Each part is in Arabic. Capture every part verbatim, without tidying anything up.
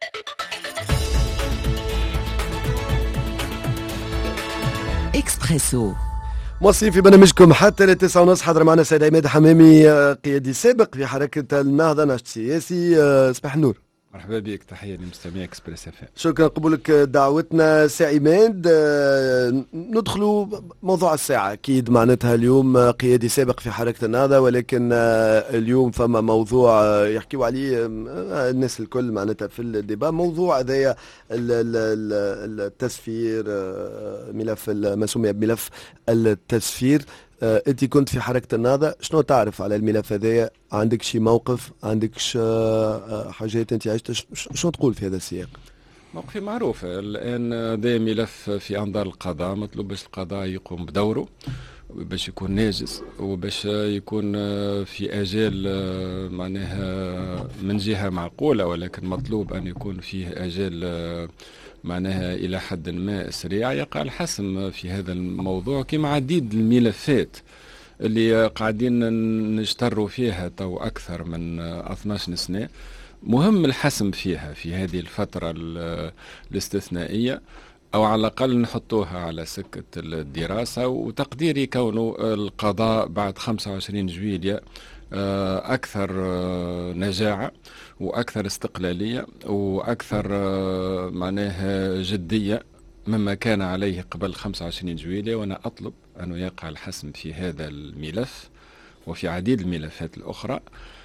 إكسبريسو موصلين في برنامجكم حتى لتسعة ونص. حضر معنا السيد عماد حمامي، قيادي سابق في حركة النهضة، ناشط سياسي. صباح النور. مرحبا بك، تحية لمستمعي اكسبريس اف ام. شكرا قبولك دعوتنا سي عماد. ندخلوا موضوع الساعة. أكيد معناتها اليوم قيادي سابق في حركة النهضة، ولكن اليوم فما موضوع يحكيوا عليه الناس الكل معناتها في الديبا، موضوع هذايا التسفير، ملف ما سمي بملف التسفير. آه، انت كنت في حركة النهضة، شنو تعرف على الملف هذايا؟ عندك شي موقف؟ عندك آه حاجات انت عشت؟ شنو تقول في هذا السياق؟ موقفي معروف الان، ده ملف في انظار القضاء، مطلوب باش القضاء يقوم بدوره باش يكون ناجز وباش يكون في اجال معناها من جهة معقولة، ولكن مطلوب ان يكون فيه اجال معناها إلى حد ما سريع. يقع الحسم في هذا الموضوع كما عديد الملفات اللي قاعدين نجتروا فيها تو أكثر من اثني عشر سنة. مهم الحسم فيها في هذه الفترة الاستثنائية، أو على الأقل نحطوها على سكة الدراسة. وتقديري كونه القضاء بعد خمسة وعشرين جويلية أكثر نجاعة وأكثر استقلالية وأكثر معناها جدية مما كان عليه قبل خمسة وعشرين جويلية. وأنا أطلب أنه يقع الحسم في هذا الملف وفي عديد الملفات الأخرى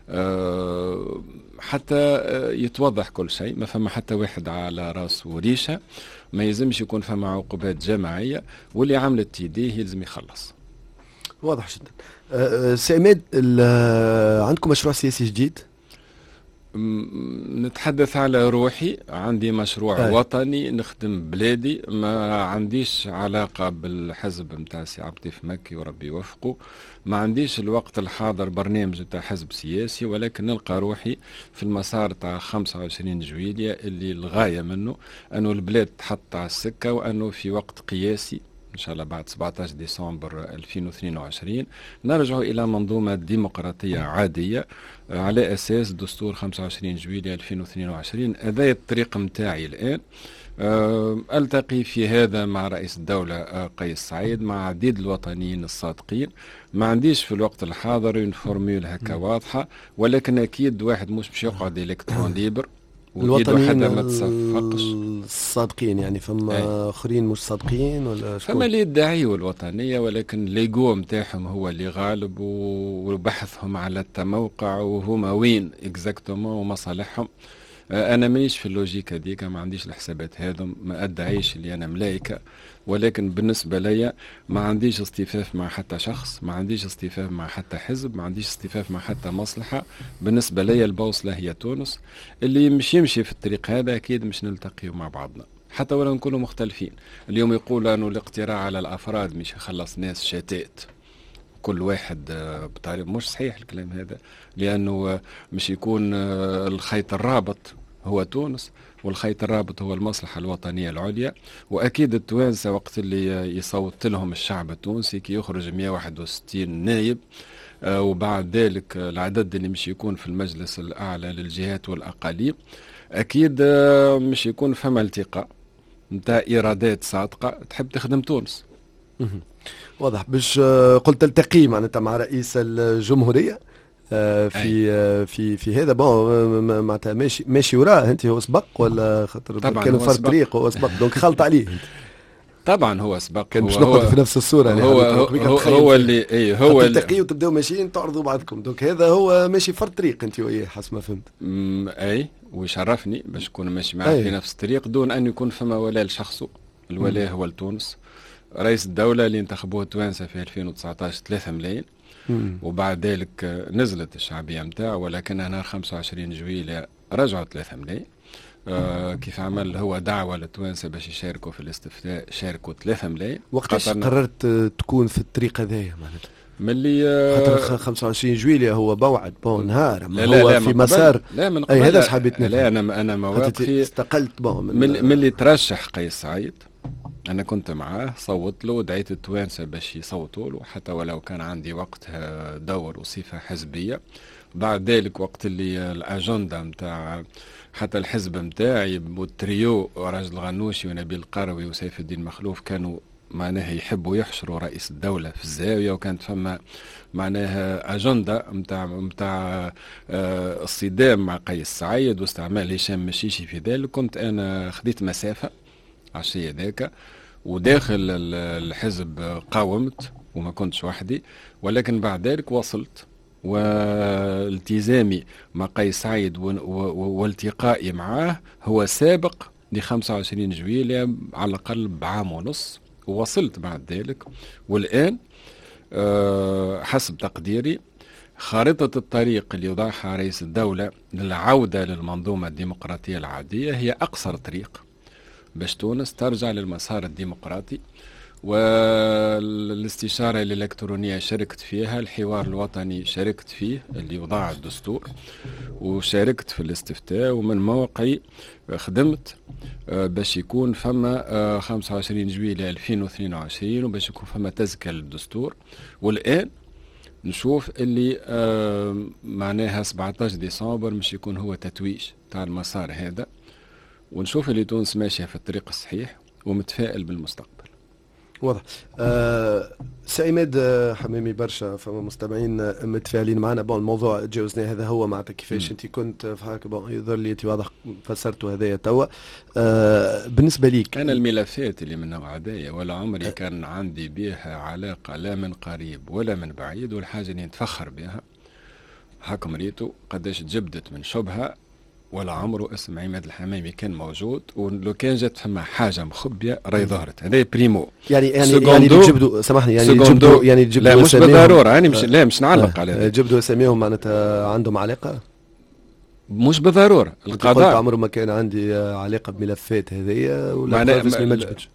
حتى يتوضح كل شيء. ما فما حتى واحد على راس وريشة، ما يلزمش يكون فما عقوبات جماعية، واللي عملت يديه يلزم يخلص. واضح جدا. أه سي عماد، عندكم مشروع سياسي جديد؟ نتحدث على روحي، عندي مشروع أي. وطني نخدم بلادي، ما عنديش علاقة بالحزب متاع سي عبد اللطيف مكي وربي يوفقه. ما عنديش الوقت الحاضر برنامج تاع حزب سياسي، ولكن نلقى روحي في المسار تاع خمسة وعشرين جويلية اللي الغاية منه أنه البلاد تحط على السكة، وأنه في وقت قياسي إن شاء الله بعد سبعة عشر ديسمبر ألفين واثنين وعشرين نرجع إلى منظومة ديمقراطية عادية على أساس دستور خمسة وعشرين جويلية ألفين واثنين وعشرين. هذا الطريق متاعي الآن. ألتقي في هذا مع رئيس الدولة قيس سعيد، مع عديد الوطنيين الصادقين. ما عنديش في الوقت الحاضر ينفورميول هكا واضحة، ولكن أكيد واحد مش باش يقعد إلكترون ليبر الوطنيين ما تصفقش الصادقين، يعني فما اخرين مش صادقين ولا فما اللي يدعيوا الوطنيه، ولكن ليغو نتاعهم هو اللي غالب، وبحثهم على التموقع وهما وين اكزاكتومون ومصالحهم. انا مانيش في اللوجيك هذيك، ما عنديش الحسابات هذم، ما ادعيش اللي انا ملايكه. ولكن بالنسبة لي ما عنديش اصطفاف مع حتى شخص، ما عنديش اصطفاف مع حتى حزب، ما عنديش اصطفاف مع حتى مصلحة. بالنسبة لي البوصلة هي تونس. اللي مش يمشي في الطريق هذا أكيد مش نلتقي مع بعضنا حتى ولا نكونوا مختلفين. اليوم يقول أنه الاقتراع على الأفراد مش يخلص ناس شتات، كل واحد بطريقة. مش صحيح الكلام هذا، لأنه مش يكون الخيط الرابط هو تونس، والخيط الرابط هو المصلحة الوطنية العليا. وأكيد التوانسة وقت اللي يصوت لهم الشعب التونسي كي يخرج مئة وواحد وستين نايب، آه وبعد ذلك العدد اللي مش يكون في المجلس الأعلى للجهات والأقاليم، أكيد آه مش يكون فما التقاء نتاع إرادات صادقة تحب تخدم تونس. واضح. باش قلت التقي معناتها مع رئيس الجمهورية آه في آه في في هذا بون معناتها ماشي ماشي وراه انت، هو سبق ولا خاطر كان فرد طريق هو سبق دونك خلط عليه انت. طبعا هو سبق، كان باش نقعد في نفس الصوره يعني. هو هو, هو, هو اللي اي هو اللي تلتقيوا وتبداو ماشيين تعرضوا بعضكم، دونك هذا هو ماشي فرد طريق انت وياه حسب ما فهمت. اي ويشرفني باش نكون ماشي معاه في نفس الطريق دون ان يكون فما ولاء لشخصه. الولاء هو لتونس. رئيس الدولة اللي انتخبوه التوانسة في ألفين وتسعة عشر ثلاثة ملايين، وبعد ذلك نزلت الشعبية متاعه، ولكنها نهار خمسة وعشرين جويلية رجعوا ثلاثة ملايين. آه كيف عمل هو دعوة للتوانسة باش يشاركوا في الاستفتاء، شاركوا ثلاثة ملايين. وقتاش قررت تكون في الطريق هذايا معناتها؟ ملي خاطر خمسة وعشرين جويلية هو بوعد بون نهار، لا لا هو لا في مسار. لا من قبل. اي هذا حبيت نفهم. لا انا انا مواقفي استقلت بون من ملي ترشح قيس سعيد، أنا كنت معاه، صوت له، دعيت التوانسة باش يصوتوا له، حتى ولو كان عندي وقتها دور وصفة حزبية. بعد ذلك وقت اللي الأجندة متاع حتى الحزب متاعي والتريو راجل الغنوشي ونبيل القروي وسيف الدين مخلوف كانوا معناها يحبوا يحشروا رئيس الدولة في الزاوية، وكانت فما معناها أجندة متاع متاع آه الصدام مع قيس سعيد واستعمال هشام مشيشي في ذلك. كنت أنا خديت مسافة عشية ذاك وداخل الحزب قاومت وما كنتش وحدي، ولكن بعد ذلك وصلت والتزامي مع قيس سعيد والتقائي معاه هو سابق ل خمسة وعشرين جويلية على الأقل بعام ونص، ووصلت بعد ذلك. والآن أه حسب تقديري خارطة الطريق اللي يوضعها رئيس الدولة للعودة للمنظومة الديمقراطية العادية هي أقصر طريق باش تونس ترجع للمسار الديمقراطي. والاستشارة الإلكترونية شاركت فيها، الحوار الوطني شاركت فيه اللي وضع الدستور، وشاركت في الاستفتاء، ومن موقعي خدمت باش يكون فما خمسة وعشرين جويلية ألفين واثنين وعشرين وباش يكون فما تزكية للدستور. والآن نشوف اللي معناها سبعة عشر ديسمبر مش يكون هو تتويج تاع المسار هذا، ونشوف اللي تونس ماشية في الطريق الصحيح ومتفائل بالمستقبل. واضح. أه سعيماد حمامي برشا فما مستمعين متفاعلين معنا. بون الموضوع تجاوزناه هذا هو معناتها كيفاش انت كنت في هكا. بون يظهر لي انت واضح فسرته هذايا توا. أه بالنسبه ليك انا الملفات اللي من نوع هذايا ولا عمري كان عندي بها علاقه لا من قريب ولا من بعيد، والحاجه اللي نتفخر بها هاكم ريتو قداش تجبدت من شبهه ولا عمره اسم عماد الحمامي كان موجود، ولو كان جات فما حاجه مخبيه راهي ظهرت. هذا بريمو. يعني يعني يعني تجبدوا سامحني يعني تجبدوا يعني تجبدوا لا مش بالضروره يعني مش لا مش نعلق على هذا. تجبدوا اساميهم معناتها عندهم علاقه؟ مش بالضروره. القضاء عمره ما كان عندي علاقه بملفات هذيا ولا اسمي ما جبتش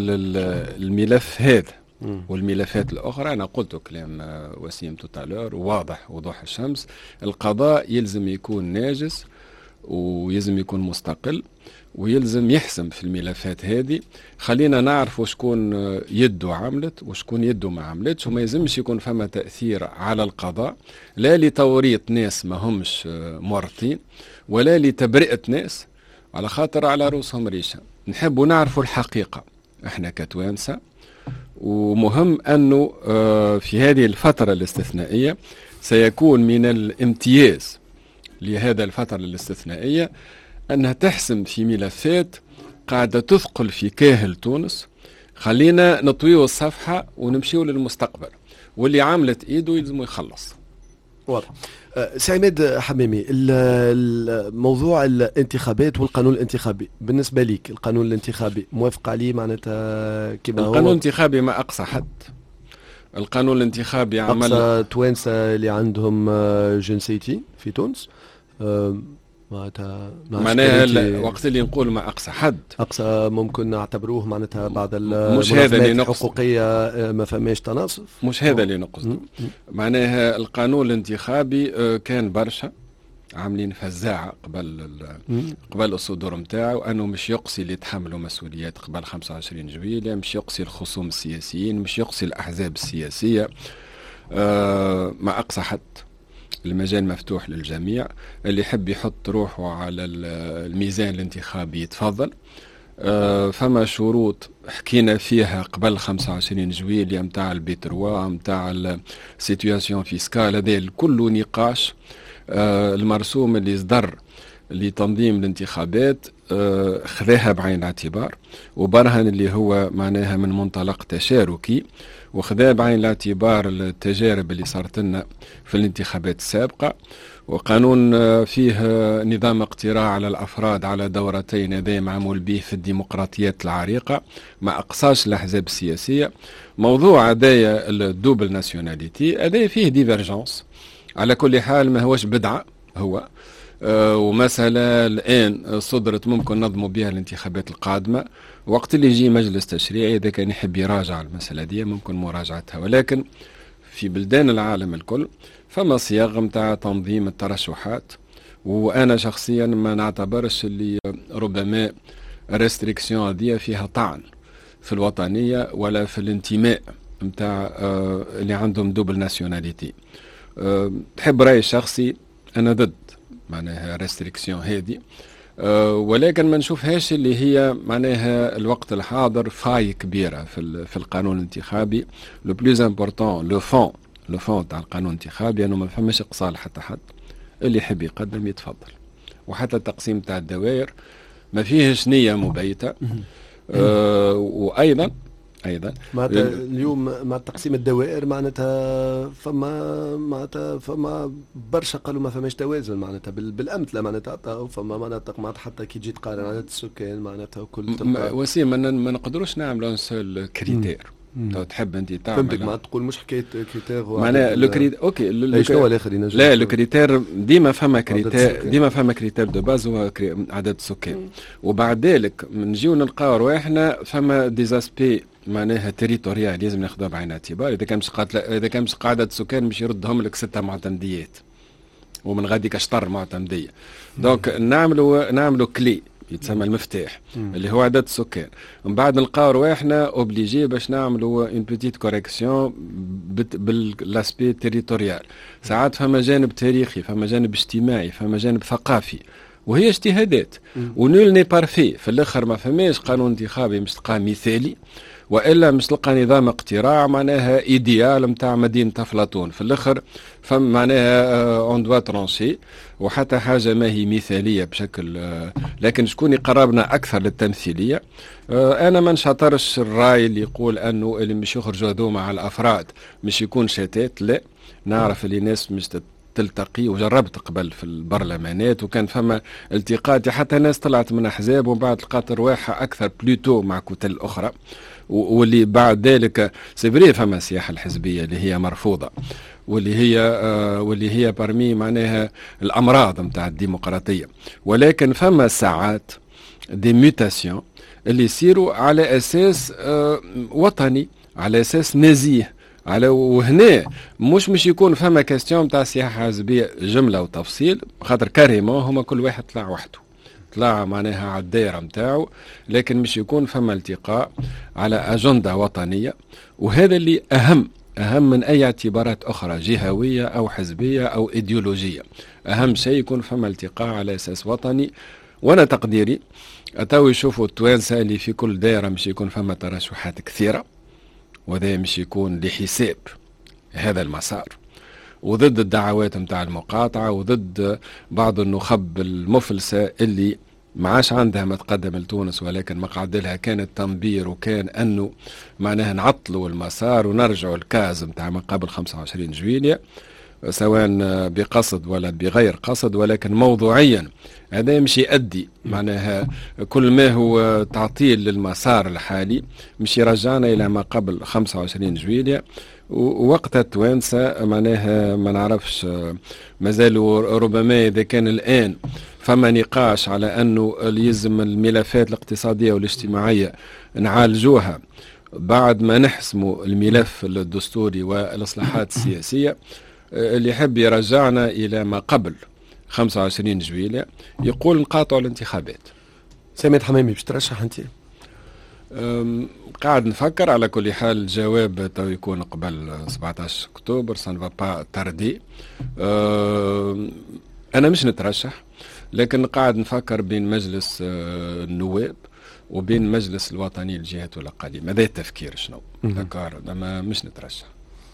الملف هذا والملفات الأخرى. أنا قلت كلام وسيم توتالور واضح وضوح الشمس. القضاء يلزم يكون ناجس ويلزم يكون مستقل ويلزم يحسم في الملفات هذه. خلينا نعرف وشكون يده عملت وشكون يده ما عملتش، وما يلزمش يكون فما تأثير على القضاء لا لتوريط ناس ما همش مورطين ولا لتبرئة ناس على خاطر على رؤوسهم ريشة. نحبوا نعرفوا الحقيقة احنا كتوانسة، ومهم أنه في هذه الفترة الاستثنائية سيكون من الامتياز لهذا الفترة الاستثنائية أنها تحسم في ملفات قاعدة تثقل في كاهل تونس. خلينا نطويو الصفحة ونمشيو للمستقبل، واللي عملت إيده يلزم يخلص. واضح. سعيماد حمامي، الموضوع الانتخابات والقانون الانتخابي بالنسبة ليك، القانون الانتخابي موافق عليه معناتها كما هو؟ القانون الانتخابي ما أقصى حد. القانون الانتخابي عمل أقصى توانسة اللي عندهم جنسيتي في تونس معناتها معناها وقت اللي نقول ما أقصى حد أقصى ممكن نعتبروه معناتها بعض مش هذا اللي نقصد الحقوقية ما فماش تناصف. مش هذا اللي نقصد. معناها القانون الانتخابي كان برشا عاملين فزاعة قبل قبل الصدور متاعه، أنه مش يقصي اللي يتحملوا مسؤوليات قبل خمسة وعشرين جويلية، مش يقصي الخصوم السياسيين، مش يقصي الأحزاب السياسية. أه ما أقصى حد. المجال مفتوح للجميع، اللي يحب يحط روحه على الميزان الانتخابي يتفضل. أه فما شروط حكينا فيها قبل خمسة وعشرين جويلية متاع البيتروا متاع السيتواسيون فيسكال، هذا كله نقاش. أه المرسوم اللي صدر لتنظيم الانتخابات أه خذاها بعين الاعتبار وبرهن اللي هو معناها من منطلق تشاركي، وخذا بعين الاعتبار التجارب اللي صارت لنا في الانتخابات السابقة. وقانون فيه نظام اقتراع على الأفراد على دورتين، هذا معمول به في الديمقراطيات العريقة، ما أقصاش الأحزاب السياسية. موضوع هذايا الدوبل ناسيوناليتي هذا فيه ديفيرجنس. على كل حال ما هوش بدعة هو أه ومسألة الآن صدرت ممكن نظموا بها الانتخابات القادمة. وقت اللي يجي مجلس تشريعي إذا كان يحب يراجع المسألة دي ممكن مراجعتها، ولكن في بلدان العالم الكل فما صياغة متاع تنظيم الترشحات. وأنا شخصيا ما نعتبرش اللي ربما ريستريكسيون دي فيها طعن في الوطنية ولا في الانتماء متاع أه اللي عندهم دوبل ناسيوناليتي. أه تحب رأيي الشخصي انا ضد معناها ريستريكسيون هذه، أه ولكن ما نشوفهاش اللي هي معناها الوقت الحاضر فاي كبيره في في القانون الانتخابي. لو بلوز امبورطون لو فون لو فون تاع القانون الانتخابي انه ما فماش اقصاء حتى حد، اللي يحب يقدم يتفضل. وحتى التقسيم تاع الدوائر ما فيهش نيه مبيته. أه وايضا ايضا معناتها اليوم مع تقسيم الدوائر معناتها فما معناتها فما برشا قالوا ما فماش توازن معناتها بالامثله معناتها فما معناتها حتى كي تجي تقارن عدد السكان معناتها وكل وسيم ما نقدروش نعملوا سول كريتير. لو تحب انت تعمل فهمتك ما تقول مش حكايه كريتير معناها لو كريتير اوكي شنو هو الاخر ينجم لا لو كريتير ديما فما كريتير ديما فما كريتير دو باز هو عدد السكان. وبعد ذلك نجيو نلقاو رواحنا فما ديزاسبي معناها تريتوريال لازم ناخذها بعين الاعتبار. اذا كان مش قاتل اذا كان مش قاعده السكان مش يردهم لك ستة معتمديات ومن غادي كشطر معتمديه. دونك نعملوا نعملوا كلي يتسمى المفتاح مم. اللي هو عدد السكان. من بعد نلقاو رواحنا اوبليجي باش نعملوا اون بيتيت كوريكسيون بالاسبي تريتوريال. ساعات فما جانب تاريخي، فما جانب اجتماعي، فما جانب ثقافي، وهي اجتهادات ونول ني بارفي. في الاخر ما فماش قانون انتخابي مش تلقاه مثالي، والا مش تلقى نظام اقتراع معناها ايديال نتاع مدينه افلاطون. في الاخر فما معناها اون دوا ترونشي، وحتى حاجه ما هي مثاليه بشكل، لكن شكون يقربنا اكثر للتمثيليه. انا ما نشاطرش الراي اللي يقول انه اللي مش يخرجوا هذوما على الافراد مش يكون شتات. لا، نعرف اللي ناس مش تلتقي، وجربت قبل في البرلمانات وكان فما التقاءات، حتى ناس طلعت من احزاب ومن بعد لقات رواحها اكثر بلوتو مع كتل اخرى، واللي بعد ذلك سيبري فما السياحه الحزبيه اللي هي مرفوضه، واللي هي آه واللي هي برمي معناها الامراض نتاع الديمقراطيه. ولكن فما ساعات دي ميوتاسيون اللي يصيروا على اساس آه وطني، على اساس نزيه، على وهنا مش مش يكون فما كاستيون تاع سياحه حزبيه جمله وتفصيل، خاطر كاريمون هما كل واحد طلع وحده، طلع معناها على الدائره نتاعو، لكن مش يكون فما التقاء على اجنده وطنيه. وهذا اللي اهم اهم من اي اعتبارات اخرى جهويه او حزبيه او ايديولوجيه. اهم شيء يكون فما التقاء على اساس وطني. وانا تقديري اتاو يشوفوا التوانسه اللي في كل دائره مش يكون فما ترشحات كثيره، وهذا مش يكون لحساب هذا المسار، وضد الدعوات متاع المقاطعة، وضد بعض النخب المفلسة اللي ما عاش عندها ما تقدم لتونس، ولكن مقعد لها كان التنبير، وكان أنه معناها نعطلوا المسار ونرجعوا الكاز متاع ما قبل خمسة وعشرين جويلية، سواء بقصد ولا بغير قصد. ولكن موضوعيا هذا مش يؤدي معناها كل ما هو تعطيل للمسار الحالي، مش يرجعنا إلى ما قبل خمسة وعشرين جويلية. ووقت التوانسة معناها ما نعرفش، مازالوا ربما إذا كان الآن فما نقاش على أنه يلزم الملفات الاقتصادية والاجتماعية نعالجوها بعد ما نحسموا الملف الدستوري والإصلاحات السياسية، اللي يحب يرجعنا إلى ما قبل خمسة وعشرين جويلية يقول نقاطعوا الانتخابات. سامي حمامي باش ترشح أنت؟ قاعد نفكر. على كل حال الجواب تو يكون قبل سبعة عشر أكتوبر، سان فا با تاردي. أنا مش نترشح، لكن قاعد نفكر بين مجلس النواب وبين مجلس الوطني للجهات والأقاليم. هذا التفكير شنو دكار، أما مش نترشح.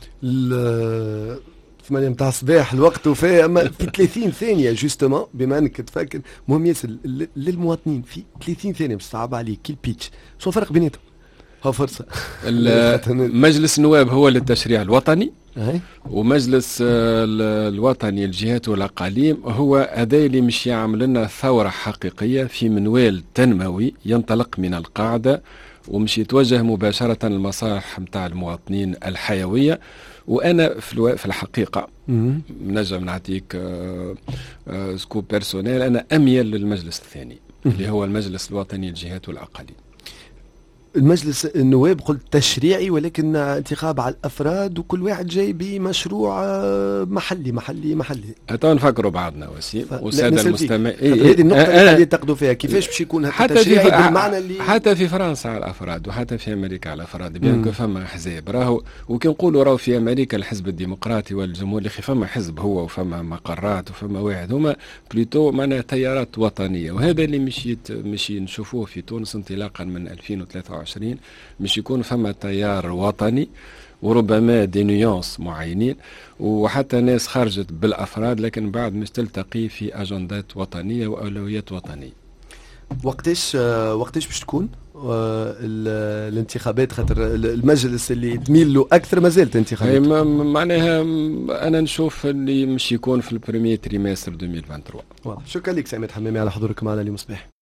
ثمانية متاع الصباح الوقت وفاه، اما في ثلاثين ثانيه جوستومون بما انك تفكر مهم ياسر للمواطنين، في ثلاثين ثانيه باش صعب عليك كي البيتش، شو الفرق بيناتهم؟ ها فرصه. مجلس النواب هو للتشريع الوطني، ومجلس الوطني الجهات والاقاليم هو هذا اللي مش يعمل لنا ثوره حقيقيه في منوال تنموي ينطلق من القاعده ومش يتوجه مباشره للمصالح نتاع المواطنين الحيويه. وانا في, في الحقيقه نجم نعطيك آآ آآ سكوب بيرسونيل، انا اميل للمجلس الثاني اللي هو المجلس الوطني للجهات والاقاليم. المجلس النواب قلت تشريعي، ولكن انتخاب على الافراد وكل واحد جاي بمشروع محلي محلي محلي. تو نفكروا بعضنا وسيم والساده المستمعين. هذه النقطه اللي قاعد ينتقدوا فيها، كيفاش باش يكون حتى تشريعي في بالمعنى اللي حتى في فرنسا على الافراد وحتى في امريكا على الافراد، بيان كو فما احزاب راهو، وكي نقولوا راهو في امريكا الحزب الديمقراطي والجمهوري اخي فما حزب هو وفما مقرات وفما واحد، هما بلوتو معناها تيارات وطنيه، وهذا اللي مشيت مشي نشوفوه في تونس انطلاقا من ألفين وثلاثة وعشرين، مش يكون فما تيار وطني وربما دي نيونس معينين، وحتى ناس خرجت بالافراد لكن بعد مش تلتقي في اجندات وطنيه واولويات وطنيه. وقتاش وقتاش باش تكون الانتخابات؟ خاطر المجلس اللي تميل له اكثر ما زالت انتخابات. معناها انا نشوف اللي مش يكون في البريمير تريمستر ألفين وثلاثة وعشرين. شكرا لك سعيد حمامي على حضورك معنا اليوم الصباح.